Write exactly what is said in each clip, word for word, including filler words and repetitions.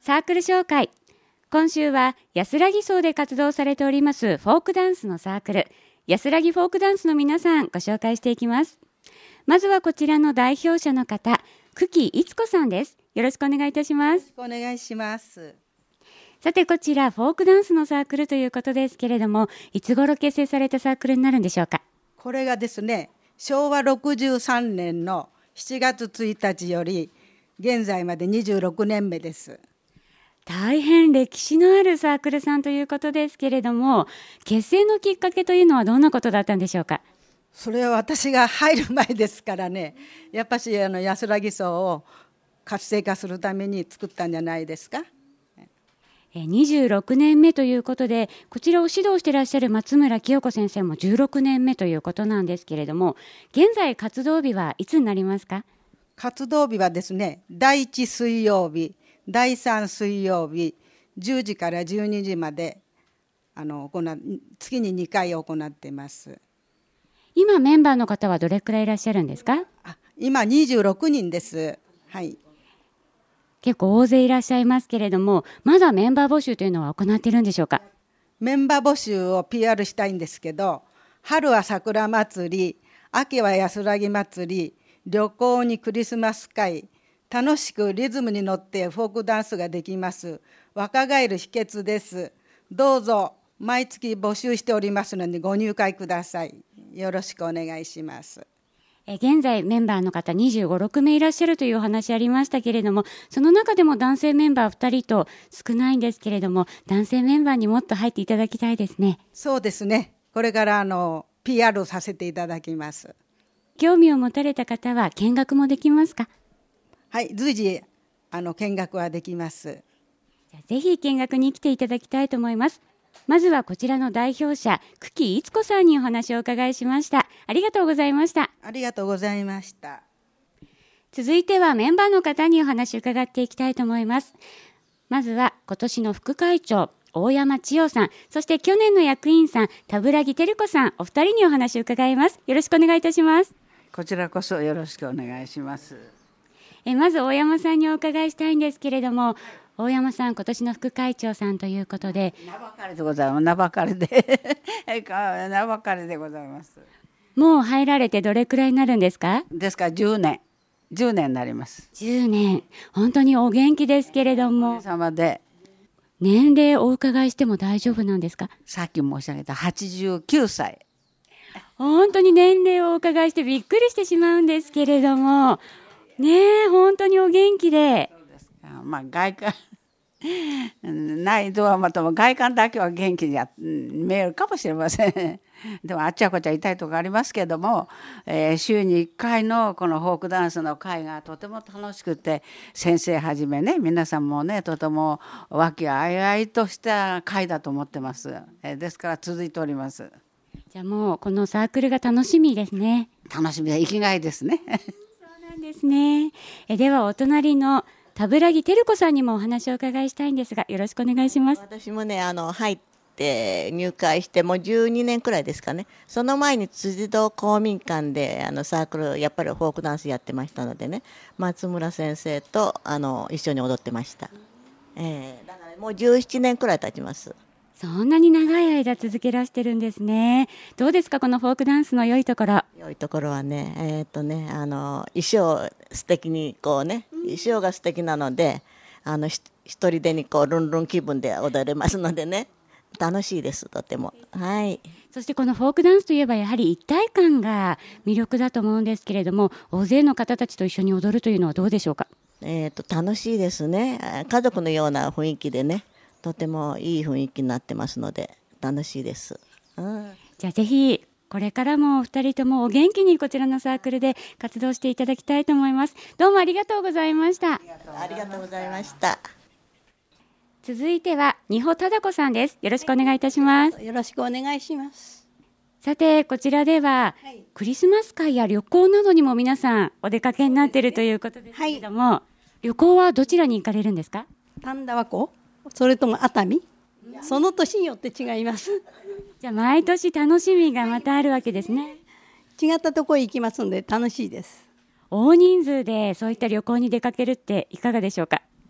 サークル紹介。今週は安らぎ荘で活動されておりますフォークダンスのサークル、安らぎフォークダンスの皆さんご紹介していきます。まずはこちらの代表者の方、久喜逸子さんです。よろしくお願いいたします。 よろしくお願いします。 さてこちらフォークダンスのサークルということですけれども、いつ頃結成されたサークルになるんでしょうか。 これがですね、しょうわろくじゅうさんねんのしちがつついたちより現在までにじゅうろくねんめです。 大変歴史のあるサークルさんということですけれども、結成のきっかけというのはどんなことだったんでしょうか。 それは私が入る前ですからね、やっぱしあの安らぎ荘を活性化するために作ったんじゃないですか。 にじゅうろくねんめということで、こちらを指導していらっしゃる松村清子先生もじゅうろくねんめということなんですけれども、現在活動日はいつになりますか。 活動日はですね、だいいち水曜日、だいさん水曜日、じゅうじからじゅうにじまであの行月ににかい行っています。 今メンバーの方はどれくらいいらっしゃるんですか。 あ、今にじゅうろくにんです。はい。 結構大勢いらっしゃいますけれども、まだメンバー募集というのは行っているんでしょうか。 メンバー募集を ピーアール したいんですけど、春は桜祭り、秋は安らぎ祭り、旅行にクリスマス会、楽しくリズムに乗ってフォークダンスができます。若返る秘訣です。どうぞ毎月募集しておりますのでご入会ください。よろしくお願いします。 現在メンバーの方にじゅうご、ろくめいいらっしゃるというお話ありましたけれども、その中でも男性メンバーふたりと少ないんですけれども、男性メンバーにもっと入っていただきたいですね。 そうですね。これからあの ピーアール させていただきます。 興味を持たれた方は見学もできますか。 はい、随時あの見学はできます。 じゃあぜひ見学に来ていただきたいと思います。まずはこちらの代表者、久喜逸子さんにお話をお伺いしました。ありがとうございました。 ありがとうございました。 続いてはメンバーの方にお話を伺っていきたいと思います。まずは今年の副会長、大山千代さん、そして去年の役員さん、田村木照子さん、お二人にお話を伺います。よろしくお願いいたします。 こちらこそよろしくお願いします。 えまず大山さんにお伺いしたいんですけれども、大山さん、今年の副会長さんということで、 名ばかりでございます。名ばかりで名ばかりでございます。 もう入られてどれくらいになるんですか。 ですからじゅうねん、じゅうねんになります。 じゅうねん、本当にお元気ですけれども、 おかげさまで。 年齢をお伺いしても大丈夫なんですか。 さっき申し上げたはちじゅうきゅうさい。 本当に年齢をお伺いしてびっくりしてしまうんですけれども、ねえ、本当にお元気で。 そうですか。まあ外観内臓はまたも外観だけは元気にや見えるかもしれません。でもあっちゃこっちゃ痛いとこありますけども、えー、週にいっかいのこのフォークダンスの会がとても楽しくて、先生はじめね、皆さんもね、とても和気あいあいとした会だと思ってます。えー、ですから続いております。 じゃあもうこのサークルが楽しみですね。 楽しみで生きがいですね。 そうなんですね。えではお隣の田村木照子さんにもお話をお伺いしたいんですが、よろしくお願いします。 私もね、あの入って入会してもうじゅうにねんくらいですかね。その前に辻堂公民館であのサークルやっぱりフォークダンスやってましたのでね、松村先生とあの一緒に踊ってました。えー、だからもうじゅうななねんくらい経ちます。 そんなに長い間続けらしてるんですね。どうですか、このフォークダンスの良いところ。 良いところはね、えー、っとね、あの衣装素敵にこうね、衣装が素敵なので、あの一人でにこうルンルン気分で踊れますのでね、楽しいです、とても。はい。 そしてこのフォークダンスといえばやはり一体感が魅力だと思うんですけれども、大勢の方たちと一緒に踊るというのはどうでしょうか。 えー、っと楽しいですね。家族のような雰囲気でね、とてもいい雰囲気になってますので楽しいです、うん、 じゃあぜひこれからもお二人ともお元気にこちらのサークルで活動していただきたいと思います。どうもありがとうございました。 ありがとうございました。 続いては二保忠子さんです。よろしくお願いいたします。 よろしくお願いします。 さてこちらでは、はい、クリスマス会や旅行などにも皆さんお出かけになっているということですけれども、はい、旅行はどちらに行かれるんですか。 丹沢湖、それとも熱海、その年によって違います。 じゃあ毎年楽しみがまたあるわけですね。 違ったところへ行きますので楽しいです。 大人数でそういった旅行に出かけるっていかがでしょうか。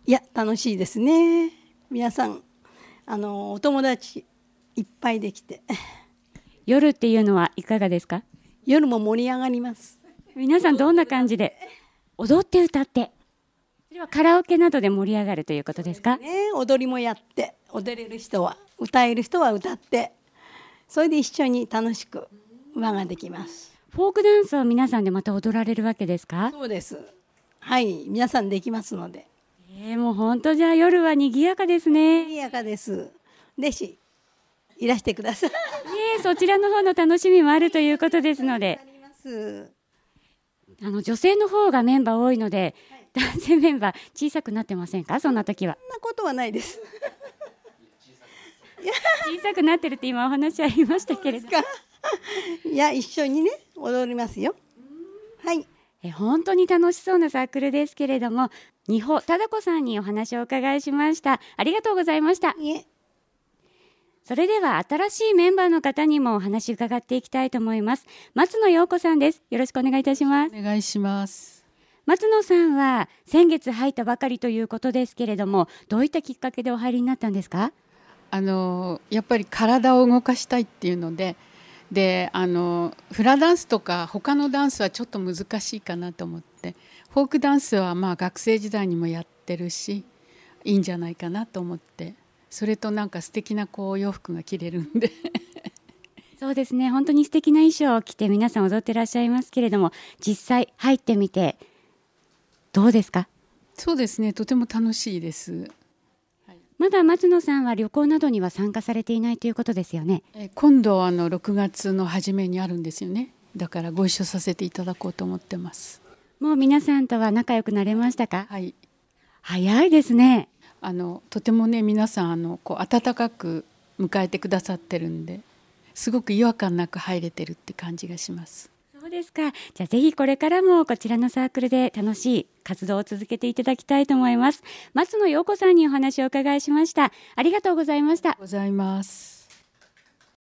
いや楽しいですね。皆さんあのお友達いっぱいできて夜っていうのはいかがですか？ 夜も盛り上がります。 皆さんどんな感じで踊って歌って、それはカラオケなどで盛り上がるということですか？ ね、踊りもやって踊れる人は歌える人は歌って、それで一緒に楽しく輪ができます。 フォークダンスを皆さんでまた踊られるわけですか？ そうです。はい、皆さんできますので。 えー、もう本当じゃあ夜は賑やかですね。 賑やかです。ぜひいらしてください。 ねえ、そちらの方の楽しみもあるということですので。 あります。 あの女性の方がメンバー多いので、はい、男性メンバー小さくなってませんか？そんな時は。 そんなことはないです。 小さくなってるって今お話ありましたけれど。 いや一緒にね踊りますよ。はい。 え本当に楽しそうなサークルですけれども、二保忠子さんにお話をお伺いしました。ありがとうございました。 いえ。 それでは新しいメンバーの方にもお話伺っていきたいと思います。松野陽子さんです。よろしくお願いいたします。 お願いします。 松野さんは先月入ったばかりということですけれども、どういったきっかけでお入りになったんですか？ あのやっぱり体を動かしたいっていうので、であのフラダンスとか他のダンスはちょっと難しいかなと思って、フォークダンスはまあ学生時代にもやってるしいいんじゃないかなと思って、それとなんか素敵なこうお洋服が着れるんでそうですね、本当に素敵な衣装を着て皆さん踊ってらっしゃいますけれども、実際入ってみてどうですか？ そうですね、とても楽しいです。 まだ松野さんは旅行などには参加されていないということですよね。 え今度あのろくがつの初めにあるんですよね。だからご一緒させていただこうと思ってます。 もう皆さんとは仲良くなれましたか？ はい。 早いですね。 あのとてもね皆さんあのこう温かく迎えてくださってるんで、すごく違和感なく入れてるって感じがします。 そうですか。じゃあぜひこれからもこちらのサークルで楽しい活動を続けていただきたいと思います。松野陽子さんにお話をお伺いしました。ありがとうございました。 ございます。